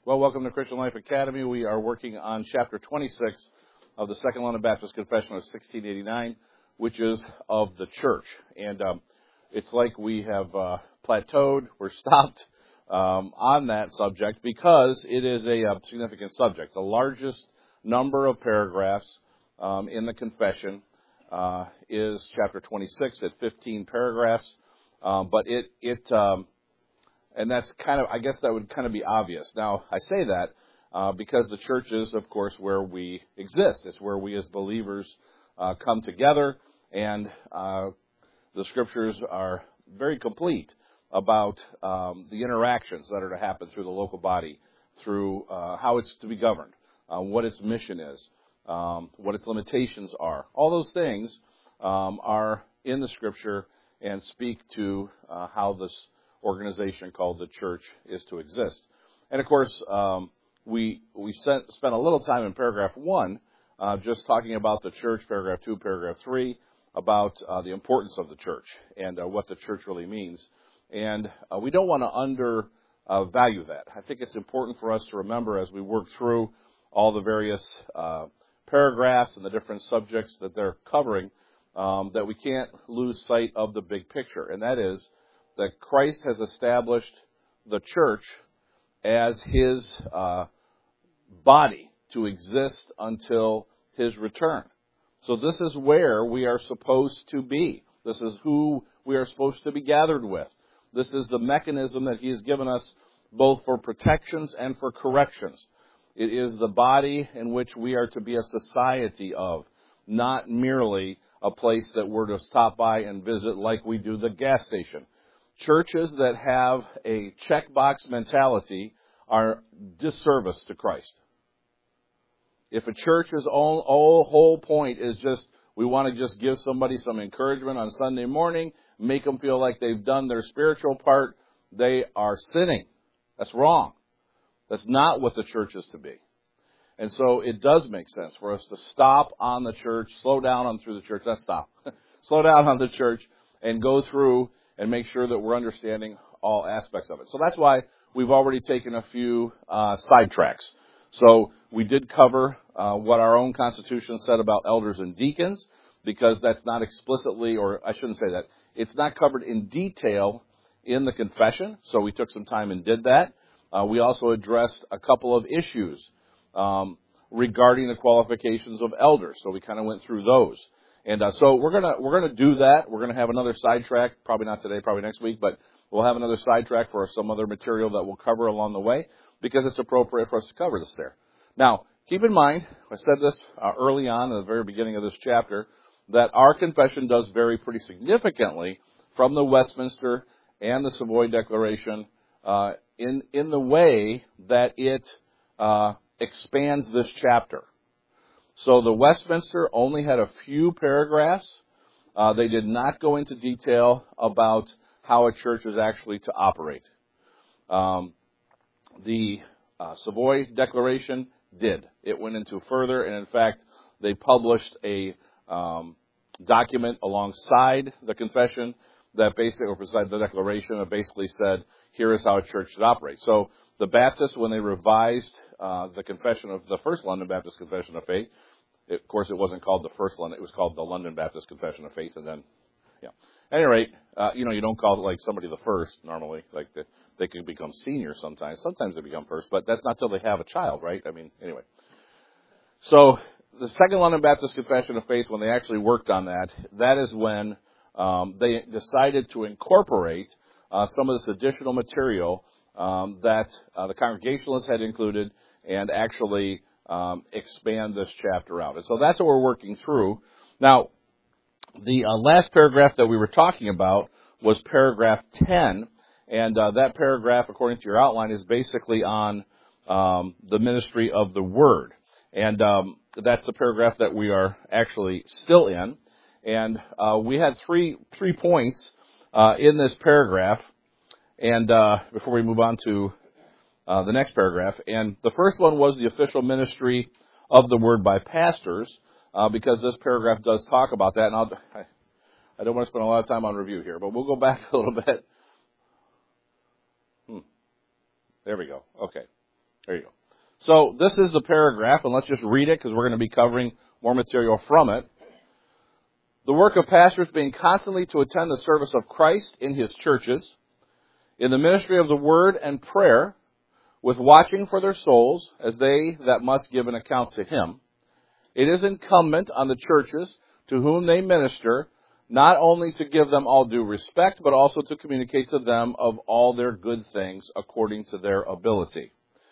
Well, welcome to Christian Life Academy. We are working on chapter 26 of the Second London Baptist Confession of 1689, which is of the church. And it's like we have plateaued, we're stopped on that subject because it is a significant subject. The largest number of paragraphs in the confession is chapter 26 at 15 paragraphs, but and that's kind of, I guess that would kind of be obvious. Now, I say that because the church is, of course, where we exist. It's where we as believers come together, and the scriptures are very complete about the interactions that are to happen through the local body, through how it's to be governed, what its mission is, what its limitations are. All those things are in the scripture and speak to how this organization called the church is to exist. And of course, we spent a little time in paragraph 1 just talking about the church, paragraph 2, paragraph 3, about the importance of the church and what the church really means. And we don't want to undervalue that. I think it's important for us to remember as we work through all the various paragraphs and the different subjects that they're covering that we can't lose sight of the big picture, and that is that Christ has established the church as his body to exist until his return. So this is where we are supposed to be. This is who we are supposed to be gathered with. This is the mechanism that he has given us both for protections and for corrections. It is the body in which we are to be a society of, not merely a place that we're to stop by and visit like we do the gas station. Churches that have a checkbox mentality are disservice to Christ. If a church's whole point is just, we want to just give somebody some encouragement on Sunday morning, make them feel like they've done their spiritual part, they are sinning. That's wrong. That's not what the church is to be. And so it does make sense for us to stop on the church, slow down on through the church, not stop, slow down on the church and go through and make sure that we're understanding all aspects of it. So that's why we've already taken a few sidetracks. So we did cover what our own Constitution said about elders and deacons, because that's not explicitly, or I shouldn't say that, it's not covered in detail in the confession, so we took some time and did that. We also addressed a couple of issues regarding the qualifications of elders, so we kind of went through those. And so we're gonna do that. We're gonna have another sidetrack, probably not today, probably next week, but we'll have another sidetrack for some other material that we'll cover along the way, because it's appropriate for us to cover this there. Now, keep in mind, I said this early on in the very beginning of this chapter, that our confession does vary pretty significantly from the Westminster and the Savoy Declaration in the way that it expands this chapter. So the Westminster only had a few paragraphs. They did not go into detail about how a church is actually to operate. The Savoy Declaration did. It went into further, and in fact, they published a document alongside the confession that basically, or beside the declaration, that basically said, here is how a church should operate. So the Baptists, when they revised the confession of the First London Baptist Confession of Faith, of course, it wasn't called the First London; it was called the London Baptist Confession of Faith. And then, yeah. At any rate, you don't call it like somebody the first normally. Like they can become senior sometimes. Sometimes they become first, but that's not till they have a child, right? I mean, anyway. So the Second London Baptist Confession of Faith, when they actually worked on that, that is when they decided to incorporate some of this additional material that the Congregationalists had included and actually expand this chapter out. And so that's what we're working through. Now, the last paragraph that we were talking about was paragraph 10, and that paragraph, according to your outline, is basically on the ministry of the Word. And that's the paragraph that we are actually still in. And we had three points in this paragraph, and before we move on to the next paragraph. And the first one was the official ministry of the Word by pastors, because this paragraph does talk about that. And I don't want to spend a lot of time on review here, but we'll go back a little bit. There we go. Okay. There you go. So this is the paragraph, and let's just read it because we're going to be covering more material from it. The work of pastors being constantly to attend the service of Christ in his churches, in the ministry of the word and prayer, with watching for their souls as they that must give an account to him. It is incumbent on the churches to whom they minister not only to give them all due respect, but also to communicate to them of all their good things according to their ability,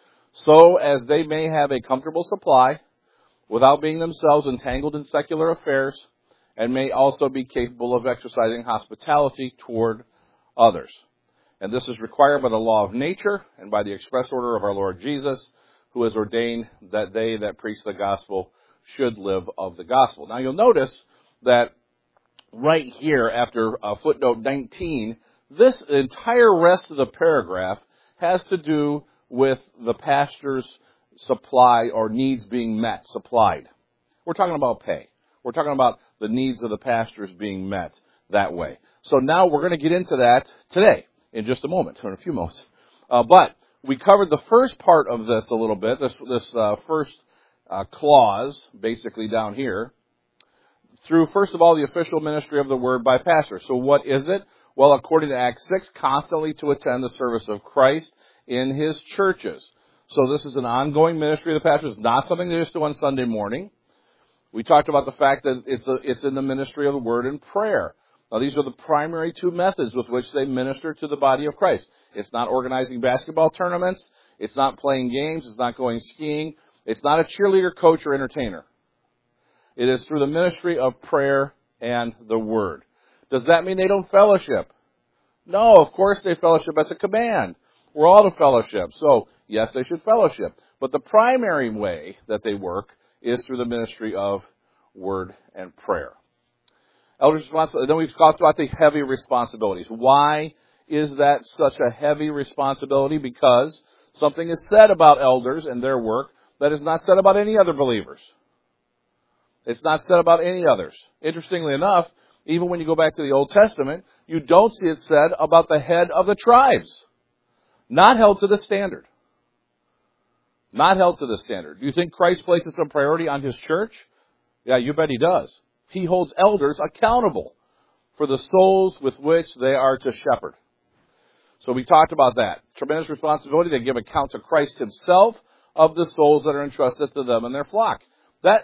so as they may have a comfortable supply without being themselves entangled in secular affairs, and may also be capable of exercising hospitality toward others. And this is required by the law of nature and by the express order of our Lord Jesus, who has ordained that they that preach the gospel should live of the gospel. Now you'll notice that right here after footnote 19, this entire rest of the paragraph has to do with the pastor's supply or needs being met, supplied. We're talking about pay. We're talking about the needs of the pastors being met that way. So now we're going to get into that today in just a moment, or in a few moments. But we covered the first part of this a little bit, this first clause, basically down here, through, first of all, the official ministry of the word by pastors. So what is it? Well, according to Acts 6, constantly to attend the service of Christ in his churches. So this is an ongoing ministry of the pastors. It's not something they just do on Sunday morning. We talked about the fact that it's in the ministry of the word and prayer. Now, these are the primary two methods with which they minister to the body of Christ. It's not organizing basketball tournaments. It's not playing games. It's not going skiing. It's not a cheerleader, coach, or entertainer. It is through the ministry of prayer and the word. Does that mean they don't fellowship? No, of course they fellowship. That's a command. We're all to fellowship. So, yes, they should fellowship. But the primary way that they work is through the ministry of word and prayer. Elders' responsibility. Then we've talked about the heavy responsibilities. Why is that such a heavy responsibility? Because something is said about elders and their work that is not said about any other believers. It's not said about any others. Interestingly enough, even when you go back to the Old Testament, you don't see it said about the head of the tribes. Not held to the standard. Not held to the standard. Do you think Christ places some priority on his church? Yeah, you bet he does. He holds elders accountable for the souls with which they are to shepherd. So we talked about that. Tremendous responsibility. They give account to Christ himself of the souls that are entrusted to them and their flock. That,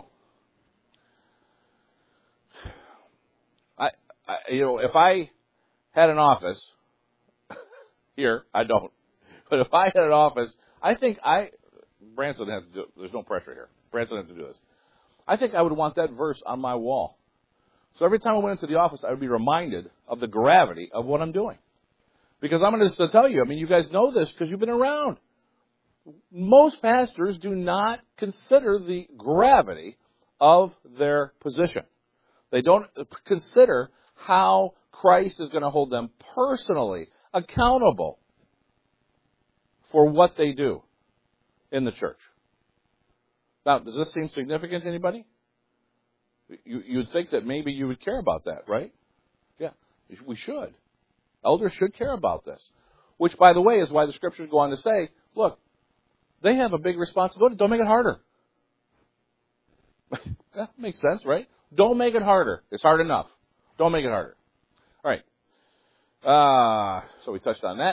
if I had an office, here, I don't, but if I had an office, I think Branson has to do it. There's no pressure here. Branson has to do this. I think I would want that verse on my wall. So every time I went into the office, I would be reminded of the gravity of what I'm doing. Because I'm going to tell you, you guys know this because you've been around. Most pastors do not consider the gravity of their position. They don't consider how Christ is going to hold them personally accountable for what they do in the church. Now, does this seem significant to anybody? You'd think that maybe you would care about that, right? Yeah, we should. Elders should care about this. Which, by the way, is why the Scriptures go on to say, look, they have a big responsibility. Don't make it harder. That makes sense, right? Don't make it harder. It's hard enough. Don't make it harder. All right. So we touched on that.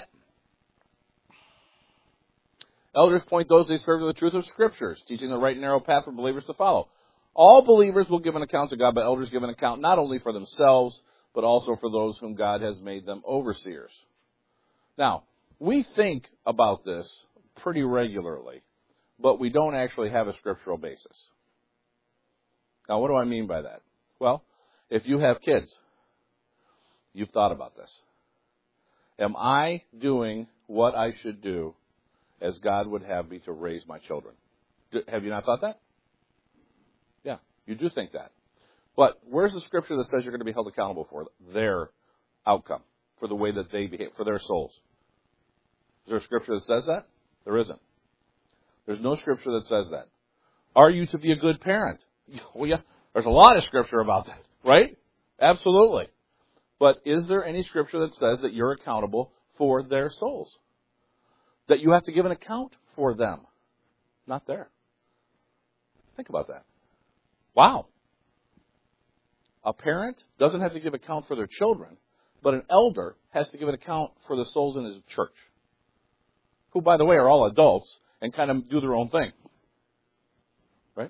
Elders point those they serve to the truth of Scriptures, teaching the right and narrow path for believers to follow. All believers will give an account to God, but elders give an account not only for themselves, but also for those whom God has made them overseers. Now, we think about this pretty regularly, but we don't actually have a scriptural basis. Now, what do I mean by that? Well, if you have kids, you've thought about this. Am I doing what I should do as God would have me to raise my children? Have you not thought that? Yeah, you do think that. But where's the scripture that says you're going to be held accountable for their outcome, for the way that they behave, for their souls? Is there a scripture that says that? There isn't. There's no scripture that says that. Are you to be a good parent? Well, yeah, there's a lot of scripture about that, right? Absolutely. But is there any scripture that says that you're accountable for their souls? That you have to give an account for them. Not there. Think about that. Wow. A parent doesn't have to give account for their children, but an elder has to give an account for the souls in his church, who, by the way, are all adults and kind of do their own thing. Right?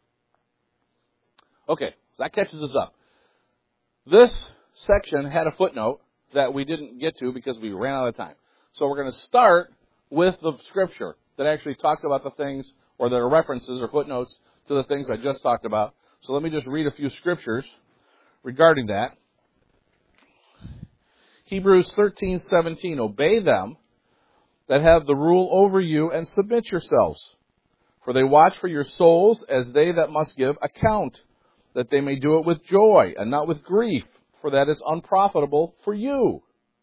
Okay, so that catches us up. This section had a footnote that we didn't get to because we ran out of time. So we're going to start with the scripture that actually talks about the things, or that are references or footnotes to the things I just talked about. So let me just read a few scriptures regarding that. Hebrews 13:17, obey them that have the rule over you and submit yourselves. For they watch for your souls as they that must give account, that they may do it with joy and not with grief, for that is unprofitable for you.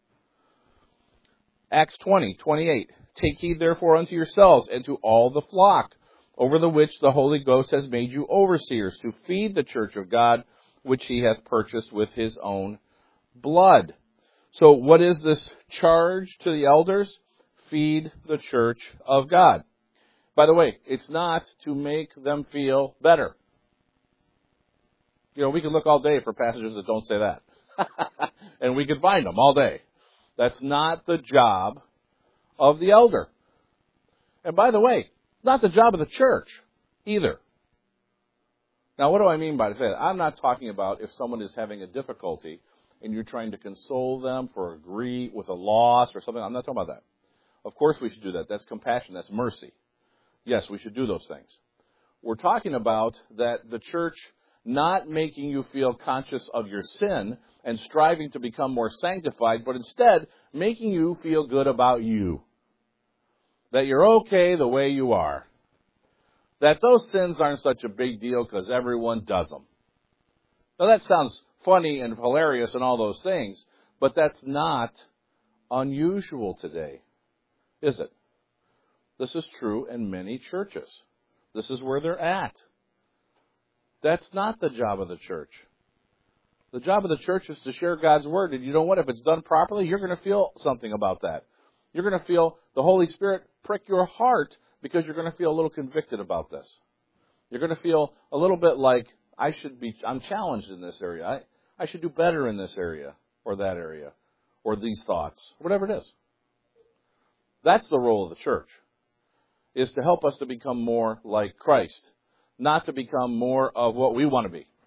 Acts 20:28, take heed therefore unto yourselves and to all the flock, over the which the Holy Ghost has made you overseers, to feed the church of God, which he hath purchased with his own blood. So what is this charge to the elders? Feed the church of God. By the way, it's not to make them feel better. You know, we can look all day for passages that don't say that. And we can find them all day. That's not the job of the elder. And by the way, not the job of the church either. Now, what do I mean by that? I'm not talking about if someone is having a difficulty and you're trying to console them for agree with a loss or something. I'm not talking about that. Of course we should do that. That's compassion. That's mercy. Yes, we should do those things. We're talking about that the church not making you feel conscious of your sin and striving to become more sanctified, but instead making you feel good about you. That you're okay the way you are. That those sins aren't such a big deal because everyone does them. Now that sounds funny and hilarious and all those things, but that's not unusual today, is it? This is true in many churches. This is where they're at. That's not the job of the church. The job of the church is to share God's word, and you know what? If it's done properly, you're going to feel something about that. You're going to feel the Holy Spirit prick your heart because you're going to feel a little convicted about this. You're going to feel a little bit like, I'm challenged in this area. I should do better in this area, or that area, or these thoughts, whatever it is. That's the role of the church, is to help us to become more like Christ, not to become more of what we want to be.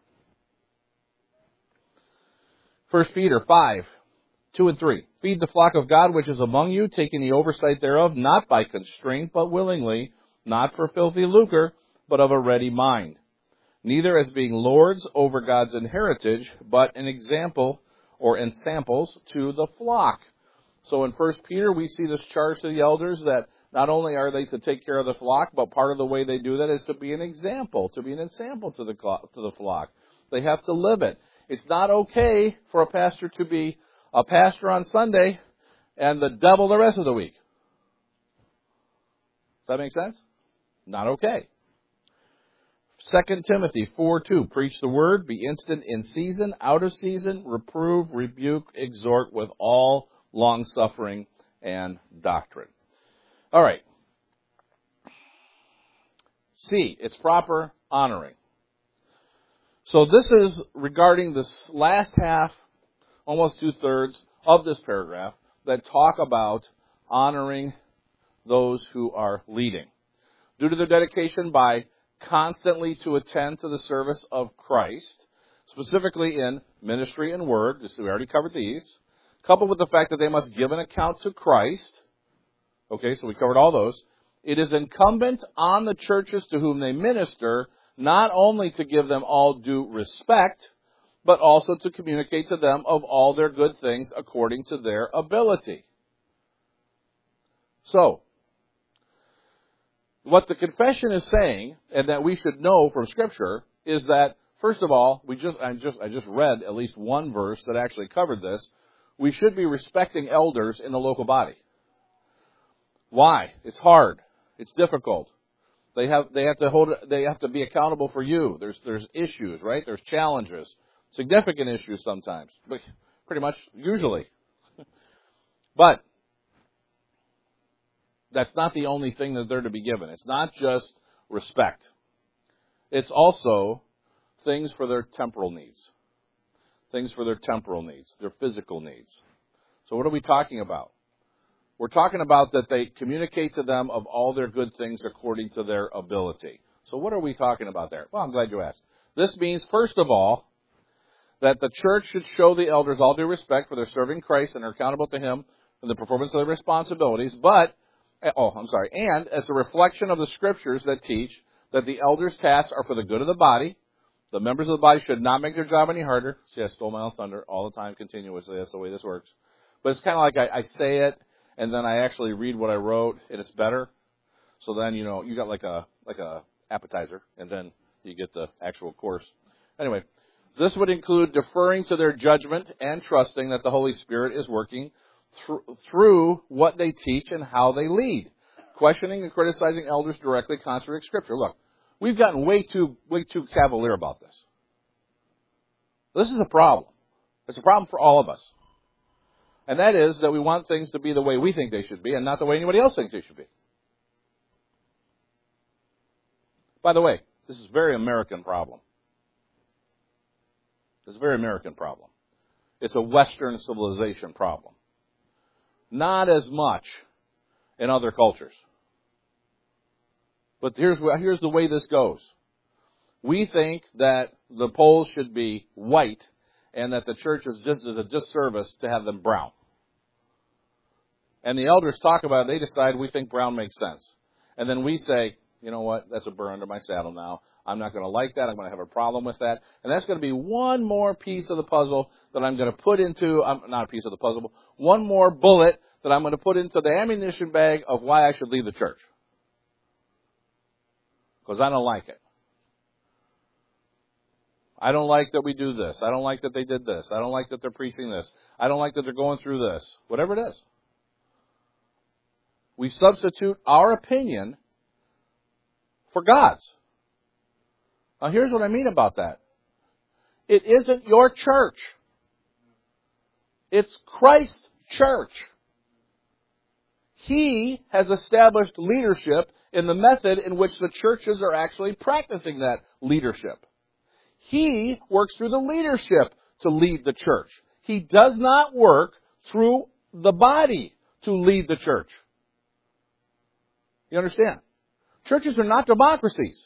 1 Peter 5:2 and 3. Feed the flock of God which is among you, taking the oversight thereof, not by constraint, but willingly, not for filthy lucre, but of a ready mind. Neither as being lords over God's inheritance, but an example or in samples to the flock. So in 1 Peter, we see this charge to the elders that not only are they to take care of the flock, but part of the way they do that is to be an example to the flock. They have to live it. It's not okay for a pastor to be a pastor on Sunday and the devil the rest of the week. Does that make sense? Not okay. 2 Timothy 4:2, preach the word, be instant in season, out of season, reprove, rebuke, exhort with all long-suffering and doctrine. All right. C, it's proper honoring. So this is regarding this last half, almost 2/3 of this paragraph, that talk about honoring those who are leading. Due to their dedication by constantly to attend to the service of Christ, specifically in ministry and word, we already covered these, coupled with the fact that they must give an account to Christ. Okay, so we covered all those. It is incumbent on the churches to whom they minister not only to give them all due respect, but also to communicate to them of all their good things according to their ability. So, what the confession is saying, and that we should know from Scripture, is that, first of all, I just read at least one verse that actually covered this. We should be respecting elders in the local body. Why? It's hard. It's difficult. They have to be accountable for you. There's issues, right? There's challenges. Significant issues sometimes. But pretty much usually. But that's not the only thing that they're to be given. It's not just respect. It's also things for their temporal needs. Things for their temporal needs, their physical needs. So what are we talking about? We're talking about that they communicate to them of all their good things according to their ability. So what are we talking about there? Well, I'm glad you asked. This means, first of all, that the church should show the elders all due respect for their serving Christ and are accountable to Him in the performance of their responsibilities, and as a reflection of the Scriptures that teach that the elders' tasks are for the good of the body. The members of the body should not make their job any harder. See, I stole my own thunder all the time, continuously. That's the way this works. But it's kind of like I say it, and then I actually read what I wrote, and it's better. So then, you got like a appetizer, and then you get the actual course. Anyway, this would include deferring to their judgment and trusting that the Holy Spirit is working through what they teach and how they lead. Questioning and criticizing elders directly contradicts Scripture. Look, we've gotten way too cavalier about this. This is a problem. It's a problem for all of us. And that is that we want things to be the way we think they should be and not the way anybody else thinks they should be. By the way, this is a very American problem. It's a very American problem. It's a Western civilization problem. Not as much in other cultures. But here's the way this goes. We think that the poles should be white and that the church is just as a disservice to have them brown. And the elders talk about it. They decide we think brown makes sense. And then we say, you know what, that's a burr under my saddle now. I'm not going to like that. I'm going to have a problem with that. And that's going to be one more piece of the puzzle that I'm going to put into, not a piece of the puzzle, but one more bullet that I'm going to put into the ammunition bag of why I should leave the church. Because I don't like it. I don't like that we do this. I don't like that they did this. I don't like that they're preaching this. I don't like that they're going through this. Whatever it is. We substitute our opinion for God's. Now here's what I mean about that. It isn't your church. It's Christ's church. He has established leadership in the method in which the churches are actually practicing that leadership. He works through the leadership to lead the church. He does not work through the body to lead the church. You understand? Churches are not democracies.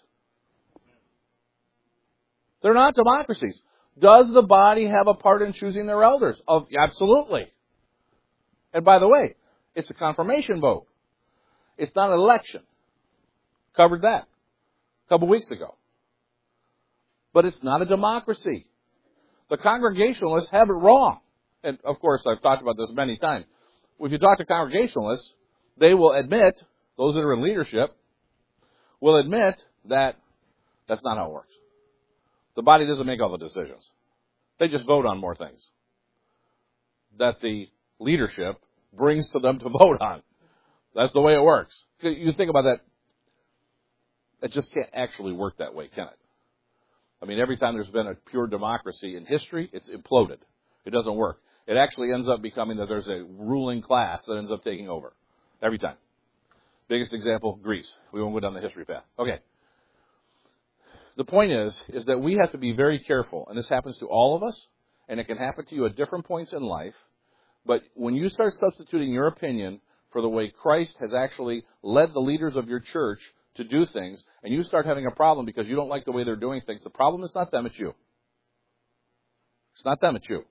They're not democracies. Does the body have a part in choosing their elders? Absolutely. And by the way, it's a confirmation vote. It's not an election. Covered that a couple weeks ago. But it's not a democracy. The Congregationalists have it wrong. And of course, I've talked about this many times. If you talk to Congregationalists, they will admit, those that are in leadership, will admit that that's not how it works. The body doesn't make all the decisions. They just vote on more things that the leadership brings to them to vote on. That's the way it works. You think about that. It just can't actually work that way, can it? I mean, every time there's been a pure democracy in history, it's imploded. It doesn't work. It actually ends up becoming that there's a ruling class that ends up taking over. Every time. Biggest example, Greece. We won't go down the history path. Okay. The point is that we have to be very careful, and this happens to all of us, and it can happen to you at different points in life, but when you start substituting your opinion for the way Christ has actually led the leaders of your church to do things, and you start having a problem because you don't like the way they're doing things, the problem is not them, it's you. It's not them, it's you.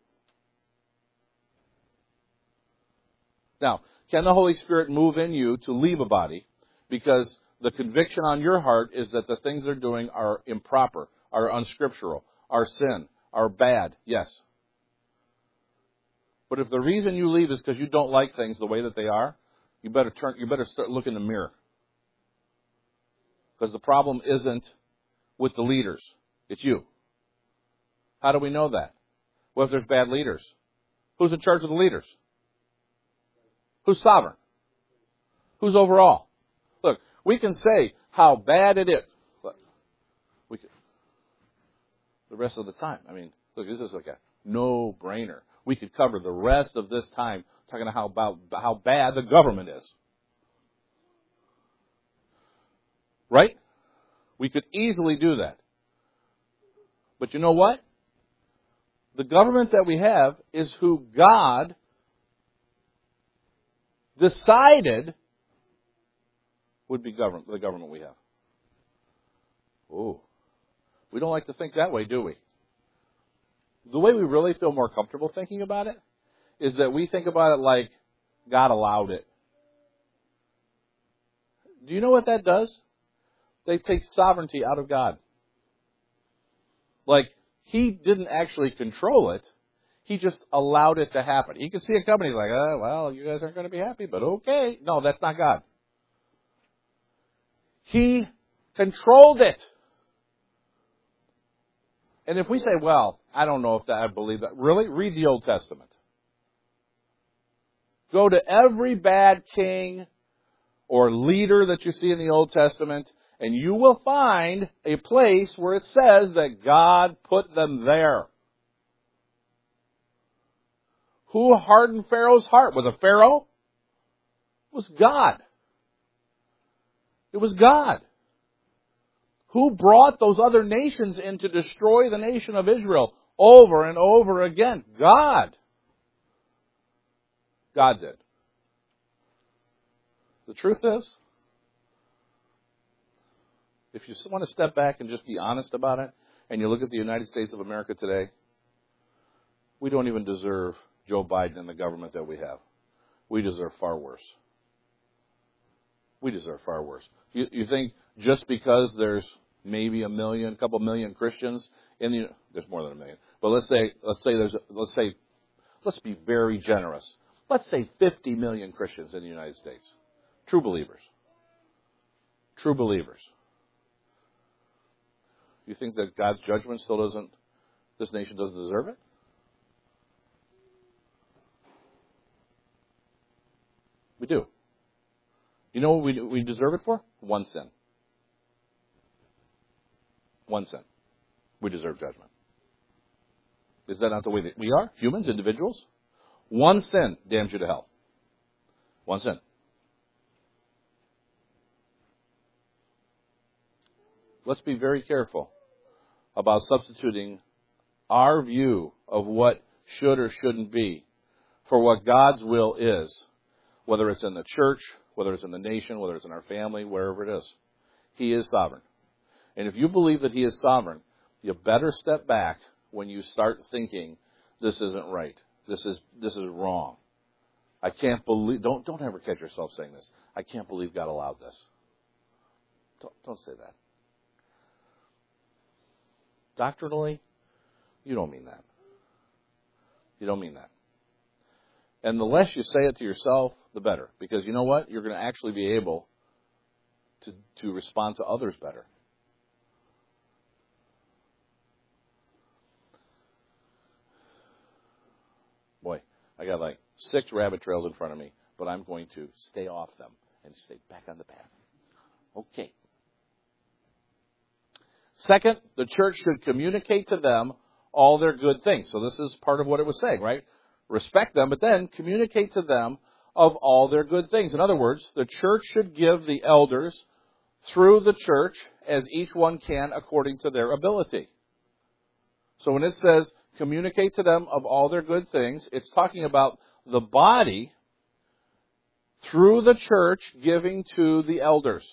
Now, can the Holy Spirit move in you to leave a body because the conviction on your heart is that the things they're doing are improper, are unscriptural, are sin, are bad? Yes. But if the reason you leave is because you don't like things the way that they are, you better start looking in the mirror. Because the problem isn't with the leaders. It's you. How do we know that? Well, if there's bad leaders, who's in charge of the leaders? Who's sovereign? Who's overall? Look, we can say how bad it is. Look, we can, the rest of the time. I mean, look, this is like a no-brainer. We could cover the rest of this time talking about how bad the government is. Right? We could easily do that. But you know what? The government that we have is who God decided would be the government we have. Oh, we don't like to think that way, do we? The way we really feel more comfortable thinking about it is that we think about it like God allowed it. Do you know what that does? They take sovereignty out of God. Like, He didn't actually control it. He just allowed it to happen. He could see a company like, well, you guys aren't going to be happy, but okay. No, that's not God. He controlled it. And if we say, well, I don't know if I believe that. Really? Read the Old Testament. Go to every bad king or leader that you see in the Old Testament, and you will find a place where it says that God put them there. Who hardened Pharaoh's heart? Was it Pharaoh? It was God. It was God. Who brought those other nations in to destroy the nation of Israel over and over again? God. God did. The truth is, if you want to step back and just be honest about it, and you look at the United States of America today, we don't even deserve Joe Biden and the government that we have. We deserve far worse. We deserve far worse. You think just because there's maybe a couple million Christians in the, there's more than a million, but let's be very generous. Let's say 50 million Christians in the United States. True believers. True believers. You think that God's judgment this nation doesn't deserve it? We do. You know what we deserve it for? One sin. One sin. We deserve judgment. Is that not the way that we are? Humans, individuals? One sin damns you to hell. One sin. Let's be very careful about substituting our view of what should or shouldn't be for what God's will is, whether it's in the church, whether it's in the nation, whether it's in our family, wherever it is. He is sovereign. And if you believe that He is sovereign, you better step back when you start thinking, this isn't right. This is wrong. I can't believe, don't ever catch yourself saying this. I can't believe God allowed this. Don't say that. Doctrinally, you don't mean that. You don't mean that. And the less you say it to yourself, the better. Because you know what? You're going to actually be able to respond to others better. Boy, I got like 6 rabbit trails in front of me, but I'm going to stay off them and stay back on the path. Okay. Second, the church should communicate to them all their good things. So this is part of what it was saying, right? Respect them, but then communicate to them of all their good things. In other words, the church should give the elders through the church as each one can according to their ability. So when it says communicate to them of all their good things, it's talking about the body through the church giving to the elders.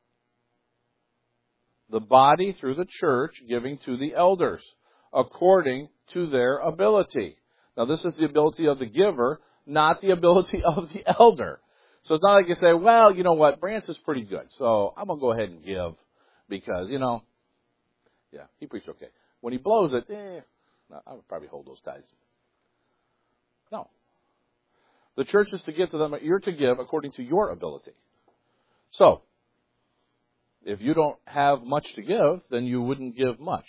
The body through the church giving to the elders according to their ability. Now this is the ability of the giver, not the ability of the elder. So it's not like you say, well, you know what, Brance is pretty good, so I'm going to go ahead and give because, yeah, he preached okay. When he blows it, no, I would probably hold those ties. No. The church is to give to them, you're to give according to your ability. So, if you don't have much to give, then you wouldn't give much.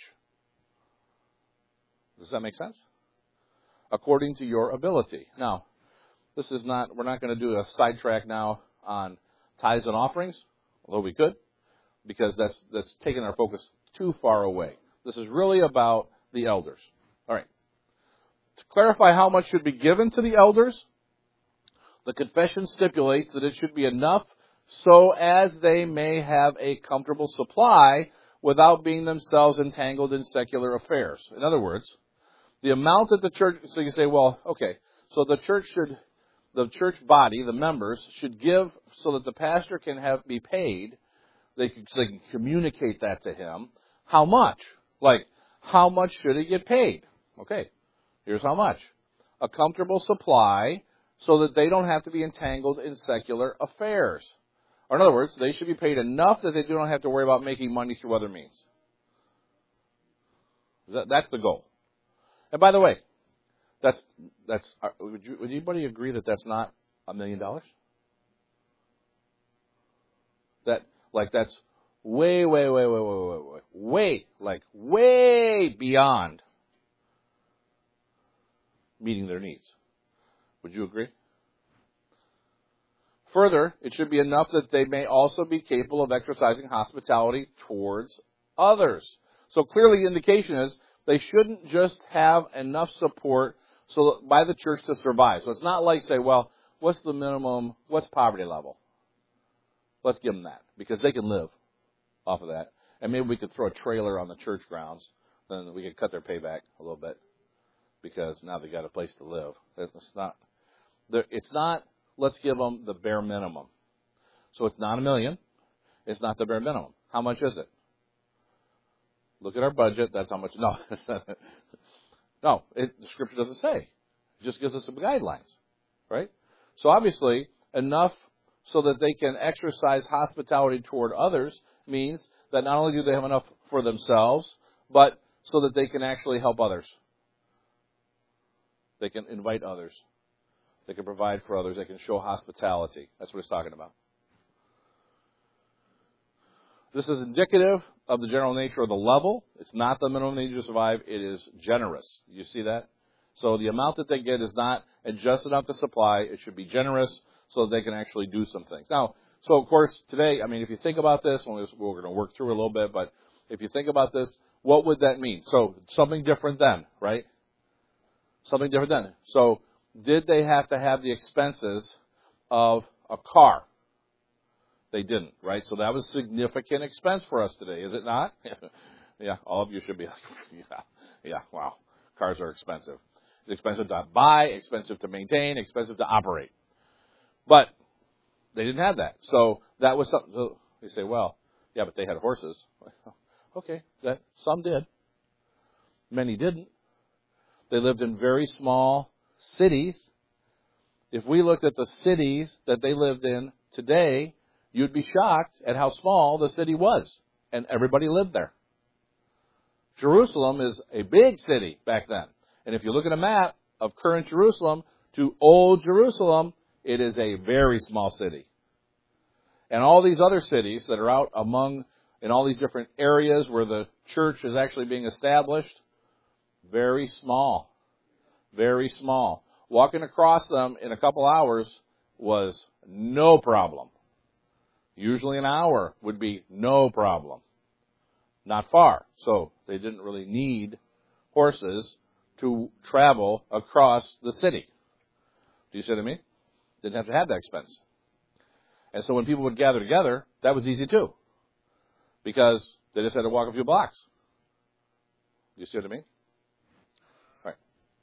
Does that make sense? According to your ability. Now, we're not going to do a sidetrack now on tithes and offerings, although we could, because that's taking our focus too far away. This is really about the elders. All right. To clarify how much should be given to the elders, the confession stipulates that it should be enough so as they may have a comfortable supply without being themselves entangled in secular affairs. In other words, the amount that the church, so you say, well, okay, so the church body, the members, should give so that the pastor can be paid. They can communicate that to him. How much? Like, how much should he get paid? Okay, here's how much. A comfortable supply so that they don't have to be entangled in secular affairs. Or in other words, they should be paid enough that they don't have to worry about making money through other means. That's the goal. And by the way, would anybody agree that that's not $1 million? That's way beyond meeting their needs. Would you agree? Further, it should be enough that they may also be capable of exercising hospitality towards others. So clearly the indication is they shouldn't just have enough support by the church to survive. So it's not like, say, well, what's the minimum, what's poverty level? Let's give them that, because they can live off of that. And maybe we could throw a trailer on the church grounds, then we could cut their payback a little bit, because now they got a place to live. It's not, let's give them the bare minimum. So it's not $1 million. It's not the bare minimum. How much is it? Look at our budget. That's how much. No. No, the Scripture doesn't say. It just gives us some guidelines, right? So obviously, enough so that they can exercise hospitality toward others means that not only do they have enough for themselves, but so that they can actually help others. They can invite others. They can provide for others. They can show hospitality. That's what he's talking about. This is indicative of the general nature of the level. It's not the minimum need to survive. It is generous. You see that? So the amount that they get is not just enough to supply. It should be generous so that they can actually do some things. Now, so of course, today, I mean, if you think about this, we're going to work through it a little bit, but if you think about this, what would that mean? So something different then, right? Something different then. So did they have to have the expenses of a car? They didn't, right? So that was significant expense for us today, is it not? Yeah, all of you should be like, yeah, wow, cars are expensive. It's expensive to buy, expensive to maintain, expensive to operate. But they didn't have that. So that was something. So they say, well, yeah, but they had horses. Okay, some did. Many didn't. They lived in very small cities. If we looked at the cities that they lived in today, you'd be shocked at how small the city was. And everybody lived there. Jerusalem is a big city back then. And if you look at a map of current Jerusalem to old Jerusalem, it is a very small city. And all these other cities that are out in all these different areas where the church is actually being established, very small. Very small. Walking across them in a couple hours was no problem. Usually an hour would be no problem. Not far. So they didn't really need horses to travel across the city. Do you see what I mean? Didn't have to have that expense. And so when people would gather together, that was easy too. Because they just had to walk a few blocks. Do you see what I mean? All right.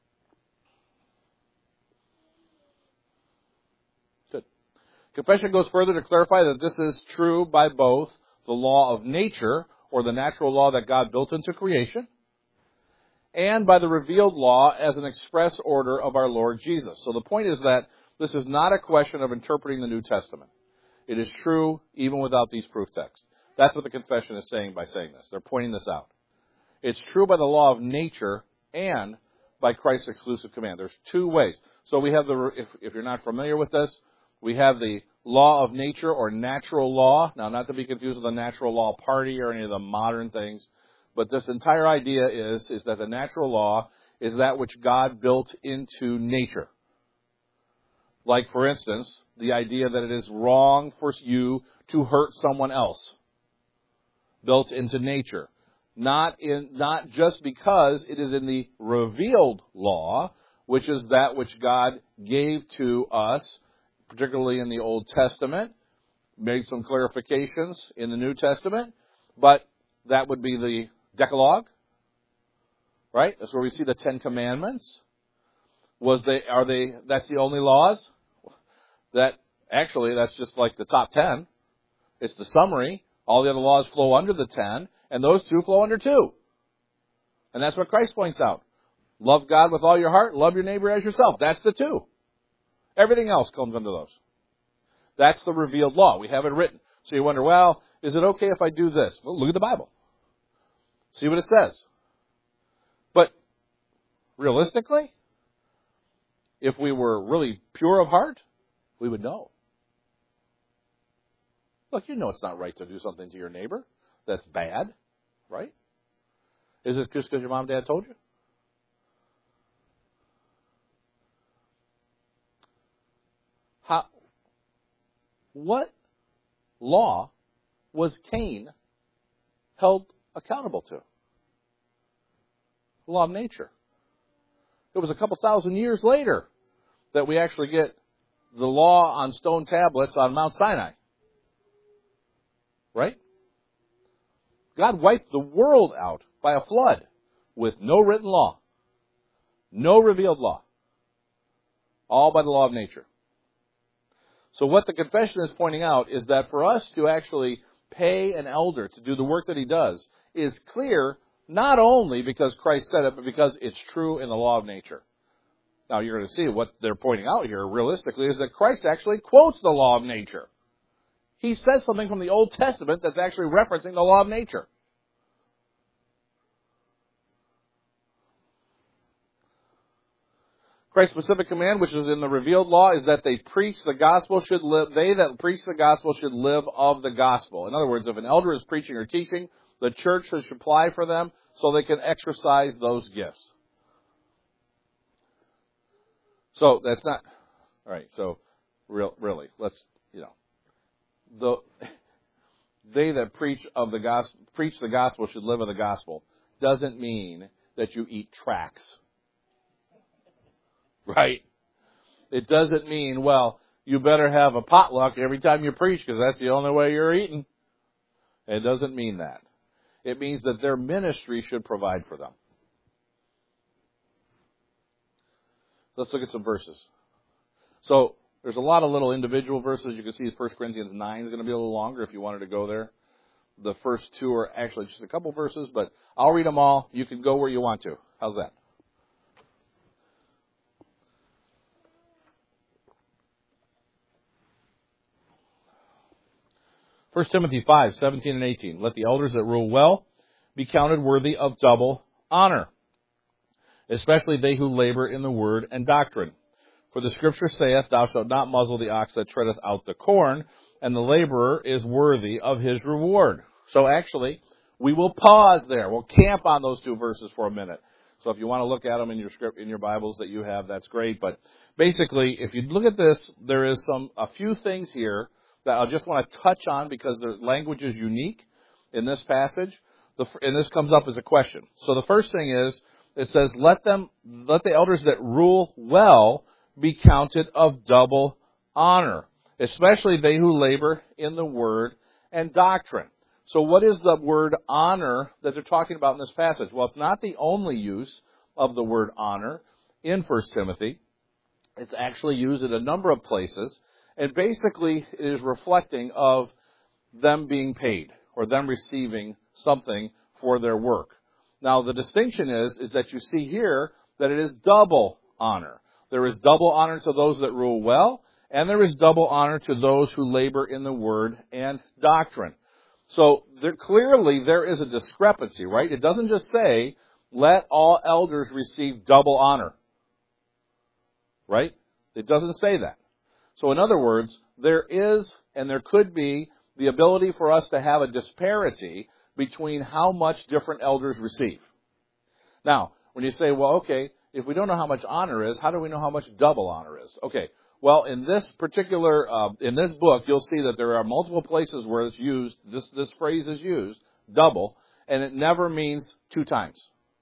Good. Confession goes further to clarify that this is true by both the law of nature, or the natural law that God built into creation, and by the revealed law as an express order of our Lord Jesus. So the point is that this is not a question of interpreting the New Testament. It is true even without these proof texts. That's what the confession is saying by saying this. They're pointing this out. It's true by the law of nature and by Christ's exclusive command. There's two ways. So we have if you're not familiar with this, we have the law of nature or natural law. Now, not to be confused with the natural law party or any of the modern things, but this entire idea is that the natural law is that which God built into nature. Like, for instance, the idea that it is wrong for you to hurt someone else. Built into nature. Not just because it is in the revealed law, which is that which God gave to us, particularly in the Old Testament, made some clarifications in the New Testament, but that would be the Decalogue, right? That's where we see the Ten Commandments. That's the only laws? That's just like the top 10. It's the summary. All the other laws flow under the 10, and those two flow under 2. And that's what Christ points out. Love God with all your heart, love your neighbor as yourself. That's the 2. Everything else comes under those. That's the revealed law. We have it written. So you wonder, well, is it okay if I do this? Well, look at the Bible. See what it says. But realistically, if we were really pure of heart, we would know. Look, you know it's not right to do something to your neighbor that's bad, right? Is it just because your mom and dad told you? What law was Cain held accountable to? The law of nature. It was a couple thousand years later that we actually get the law on stone tablets on Mount Sinai. Right? God wiped the world out by a flood with no written law, no revealed law, all by the law of nature. So what the confession is pointing out is that for us to actually pay an elder to do the work that he does is clear not only because Christ said it, but because it's true in the law of nature. Now you're going to see what they're pointing out here realistically is that Christ actually quotes the law of nature. He says something from the Old Testament that's actually referencing the law of nature. Christ's specific command, which is in the revealed law, is that they that preach the gospel should live of the gospel. In other words, if an elder is preaching or teaching, the church should supply for them so they can exercise those gifts. So that's not, all right, so really, let's, they that preach the gospel should live of the gospel doesn't mean that you eat tracts. Right? It doesn't mean, well, you better have a potluck every time you preach because that's the only way you're eating. It doesn't mean that. It means that their ministry should provide for them. Let's look at some verses. So, there's a lot of little individual verses. You can see 1 Corinthians 9 is going to be a little longer if you wanted to go there. The first 2 are actually just a couple verses, but I'll read them all. You can go where you want to. How's that? 1 Timothy 5, 17 and 18. Let the elders that rule well be counted worthy of double honor, especially they who labor in the word and doctrine. For the scripture saith, Thou shalt not muzzle the ox that treadeth out the corn, and the laborer is worthy of his reward. So actually, we will pause there. We'll camp on those 2 verses for a minute. So if you want to look at them in your script, in your Bibles that you have, that's great. But basically, if you look at this, there is a few things here that I just want to touch on because the language is unique in this passage. And this comes up as a question. So the first thing is, it says, let the elders that rule well be counted of double honor, especially they who labor in the word and doctrine. So what is the word honor that they're talking about in this passage? Well, it's not the only use of the word honor in 1 Timothy. It's actually used in a number of places. And basically, it is reflecting of them being paid or them receiving something for their work. Now, the distinction is that you see here that it is double honor. There is double honor to those that rule well, and there is double honor to those who labor in the word and doctrine. So clearly there is a discrepancy, right? It doesn't just say, let all elders receive double honor. Right? It doesn't say that. So in other words, there is and there could be the ability for us to have a disparity between how much different elders receive. Now, when you say, well, okay, if we don't know how much honor is, how do we know how much double honor is? Okay, well, in this particular, in this book, you'll see that there are multiple places where it's used, this phrase is used, double, and it never means 2 times.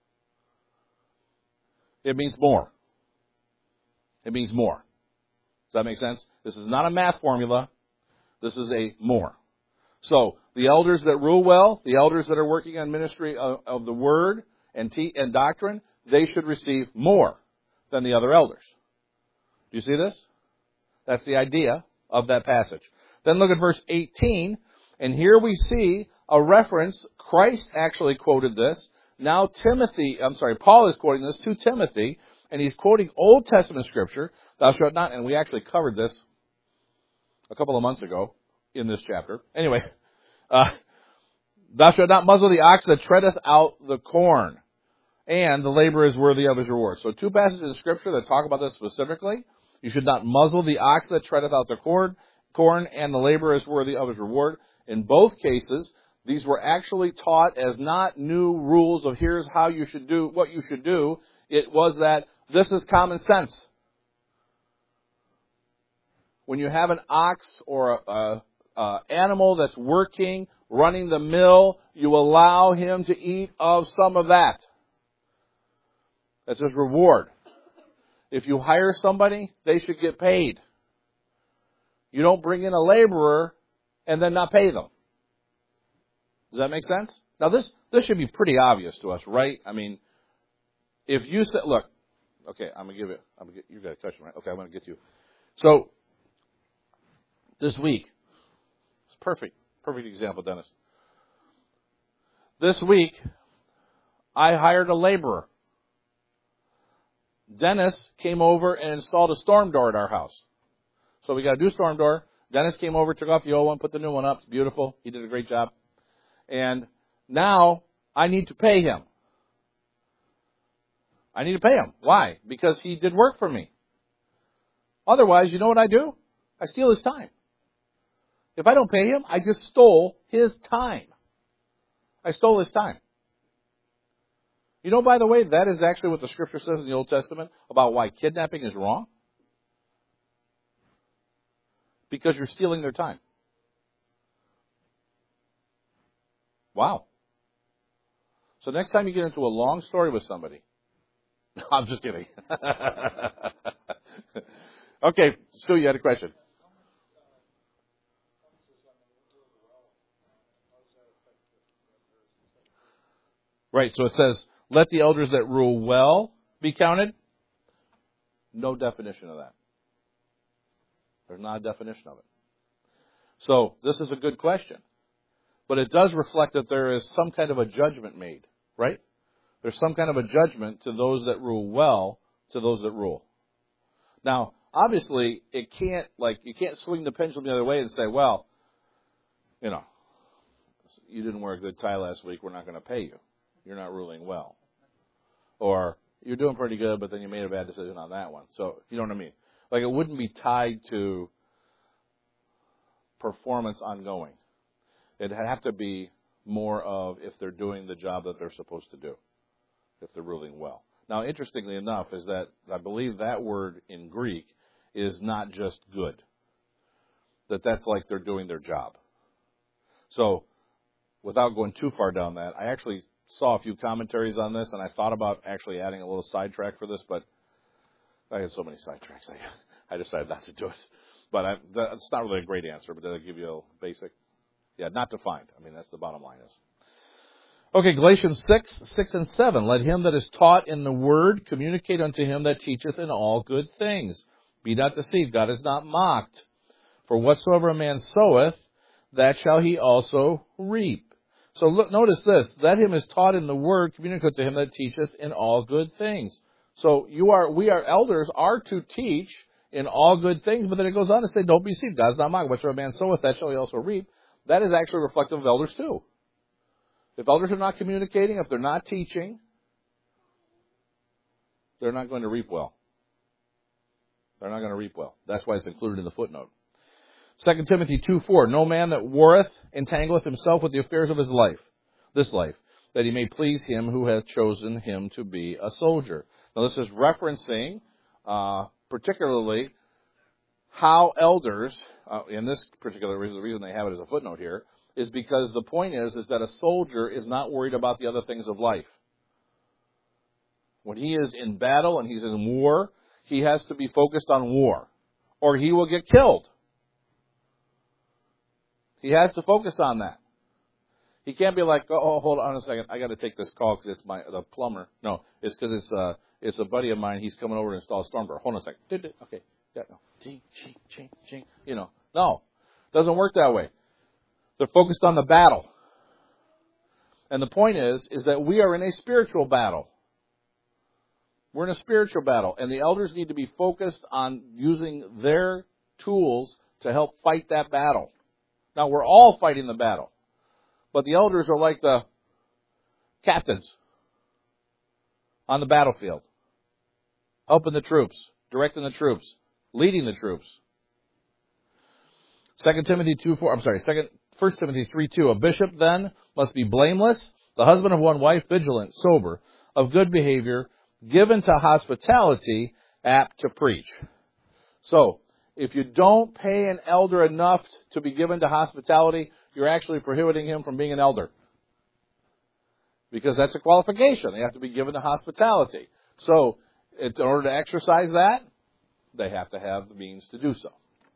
It means more. It means more. Does that make sense? This is not a math formula. This is a more. So, the elders that rule well, the elders that are working on ministry of the Word and doctrine, they should receive more than the other elders. Do you see this? That's the idea of that passage. Then look at verse 18, and here we see a reference. Christ actually quoted this. Now Paul is quoting this to Timothy, and he's quoting Old Testament scripture, thou shalt not, and we actually covered this a couple of months ago in this chapter. Anyway, thou shalt not muzzle the ox that treadeth out the corn, and the laborer is worthy of his reward. So 2 passages of scripture that talk about this specifically. You should not muzzle the ox that treadeth out the corn, and the laborer is worthy of his reward. In both cases, these were actually taught as not new rules of here's how you should do, what you should do. It was that this is common sense. When you have an ox or a animal that's working, running the mill, you allow him to eat of some of that. That's his reward. If you hire somebody, they should get paid. You don't bring in a laborer and then not pay them. Does that make sense? Now this should be pretty obvious to us, right? I mean, if you said, look, okay, you got a question, right? Okay, I'm going to get to you. So, this week, it's perfect example, Dennis. This week, I hired a laborer. Dennis came over and installed a storm door at our house. So we got a new storm door. Dennis came over, took off the old one, put the new one up. It's beautiful. He did a great job. And now I need to pay him. I need to pay him. Why? Because he did work for me. Otherwise, you know what I do? I steal his time. If I don't pay him, I just stole his time. I stole his time. You know, by the way, that is actually what the Scripture says in the Old Testament about why kidnapping is wrong. Because you're stealing their time. Wow. So next time you get into a long story with somebody. No, I'm just kidding. Okay, Stu, you had a question. Right, so it says, let the elders that rule well be counted. No definition of that. There's not a definition of it. So, this is a good question. But it does reflect that there is some kind of a judgment made, right? There's some kind of a judgment to those that rule well, to those that rule. Now, obviously, you can't swing the pendulum the other way and say, well, you didn't wear a good tie last week, we're not going to pay you. You're not ruling well. Or, you're doing pretty good, but then you made a bad decision on that one. So, you know what I mean? Like, it wouldn't be tied to performance ongoing. It'd have to be more of if they're doing the job that they're supposed to do, if they're ruling well. Now, interestingly enough, is that I believe that word in Greek is not just good. That's like they're doing their job. So, without going too far down that, I actually saw a few commentaries on this, and I thought about actually adding a little sidetrack for this, but I had so many sidetracks, I decided not to do it. But it's not really a great answer, but did I give you a basic? Yeah, not defined. I mean, that's the bottom line is. Okay, Galatians 6 and 7. Let him that is taught in the word communicate unto him that teacheth in all good things. Be not deceived, God is not mocked. For whatsoever a man soweth, that shall he also reap. So notice this. Let him is taught in the word communicate to him that teacheth in all good things. So we are elders are to teach in all good things, but then it goes on to say, don't be deceived, God is not mocked. Whatsoever a man soweth, that shall he also reap. That is actually reflective of elders too. If elders are not communicating, if they're not teaching, they're not going to reap well. They're not going to reap well. That's why it's included in the footnote. 2 Timothy 2:4, no man that warreth entangleth himself with the affairs of his life, this life, that he may please him who hath chosen him to be a soldier. Now this is referencing particularly how elders, in this particular reason, the reason they have it as a footnote here, is because the point is that a soldier is not worried about the other things of life. When he is in battle and he's in war, he has to be focused on war, or he will get killed. He has to focus on that. He can't be like, oh, hold on a second, I got to take this call because it's the plumber. No, it's because it's a buddy of mine. He's coming over to install a storm door. Hold on a second. Okay, yeah, no, ching, ching, ching, ching. No, doesn't work that way. They're focused on the battle, and the point is that we are in a spiritual battle. We're in a spiritual battle, and the elders need to be focused on using their tools to help fight that battle. Now, we're all fighting the battle. But the elders are like the captains on the battlefield, helping the troops, directing the troops, leading the troops. 1 Timothy 3:2. A bishop then must be blameless, the husband of one wife, vigilant, sober, of good behavior, given to hospitality, apt to preach. So, if you don't pay an elder enough to be given to hospitality, you're actually prohibiting him from being an elder. Because that's a qualification. They have to be given to hospitality. So, in order to exercise that, they have to have the means to do so.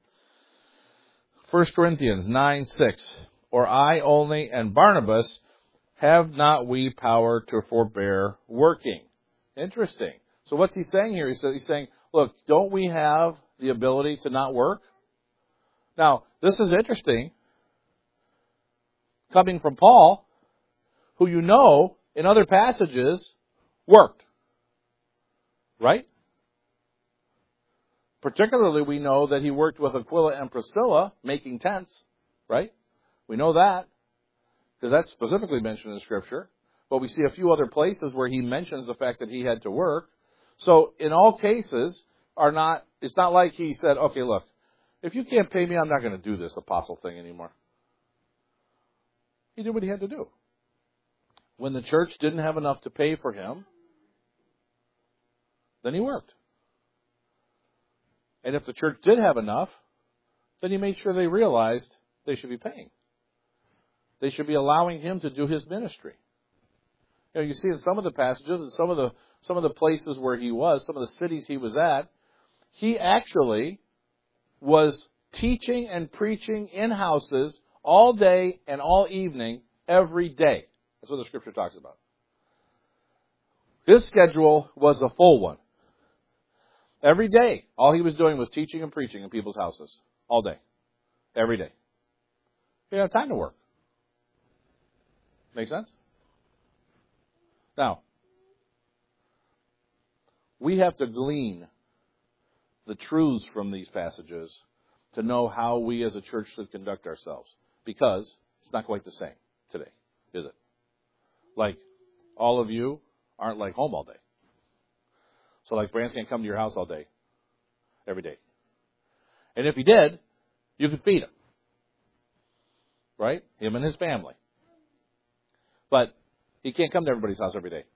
1 Corinthians 9:6. Or I only and Barnabas, have not we power to forbear working? Interesting. So what's he saying here? He's saying, look, don't we have the ability to not work? Now, this is interesting. Coming from Paul, who in other passages, worked. Right? Particularly, we know that he worked with Aquila and Priscilla, making tents. Right? We know that, because that's specifically mentioned in Scripture. But we see a few other places where he mentions the fact that he had to work. So, in all cases, it's not like he said, okay, look, if you can't pay me, I'm not going to do this apostle thing anymore. He did what he had to do. When the church didn't have enough to pay for him, then he worked. And if the church did have enough, then he made sure they realized they should be paying. They should be allowing him to do his ministry. You see in some of the passages and some of the places where he was, some of the cities he was at, he actually was teaching and preaching in houses all day and all evening, every day. That's what the Scripture talks about. His schedule was a full one. Every day, all he was doing was teaching and preaching in people's houses. All day. Every day. He didn't have time to work. Make sense? Now, we have to glean the truths from these passages to know how we as a church should conduct ourselves. Because it's not quite the same today, is it? Like, all of you aren't like home all day. So like Brance can't come to your house all day, every day. And if he did, you could feed him. Right? Him and his family. But he can't come to everybody's house every day.